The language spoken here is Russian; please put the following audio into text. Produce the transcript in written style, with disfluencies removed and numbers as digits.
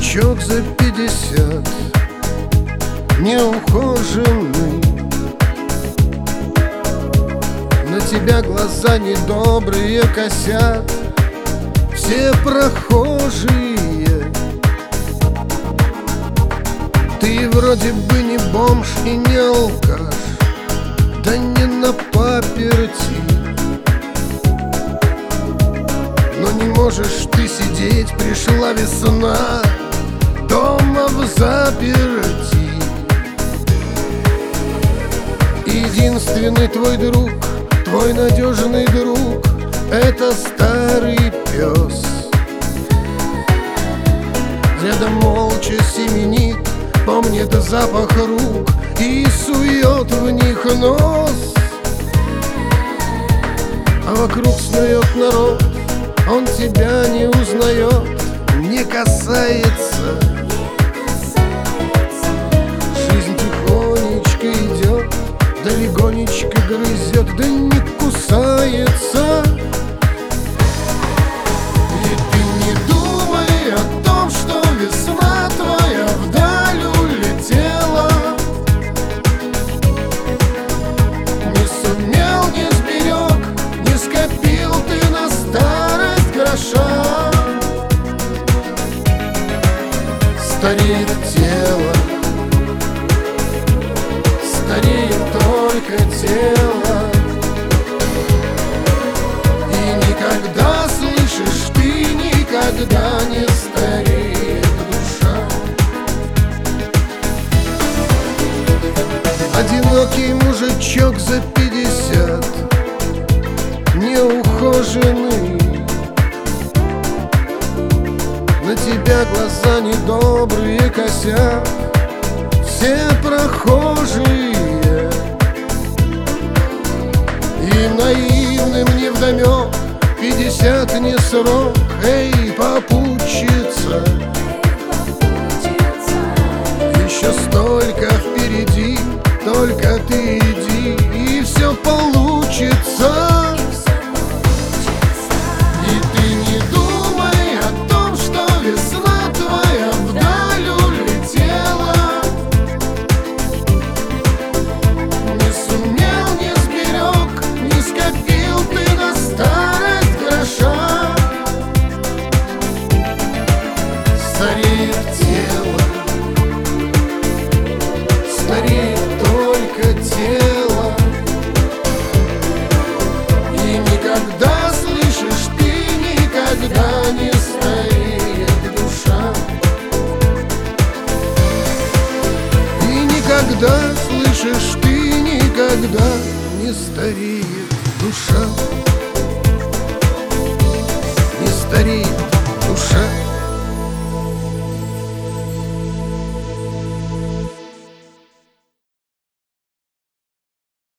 мужичок за 50, неухоженный. На тебя глаза недобрые косят все прохожие. Ты вроде бы не бомж и не алкаш, да не на паперти. Но не можешь ты сидеть, пришла весна, дома в заперти. Единственный твой друг, твой надежный друг — это старый пес. Рядом молча семенит, помнит запах рук и сует в них нос. А вокруг снует народ, он тебя не узнает, не касается. Жизнь тихонечко идет, да легонечко грызет, да не кусается. И ты не думай о том, что весна твоя вдаль улетела. Не сумел, не сберег, не скопил ты на старость гроша. Стареет тело, стареет только тело. И никогда, слышишь, ты никогда не стареет душа. Одинокий мужичок за 50, неухоженный. На тебя глаза недобрые косят все прохожие. И наивным невдомек 50 не срок, эй, попутчица. Еще столько впереди, только ты иди, и все получится. Стареет тело, стареет только тело. И никогда, слышишь, ты никогда не стареет душа. И никогда, слышишь, ты никогда не стареет душа. Не стареет душа.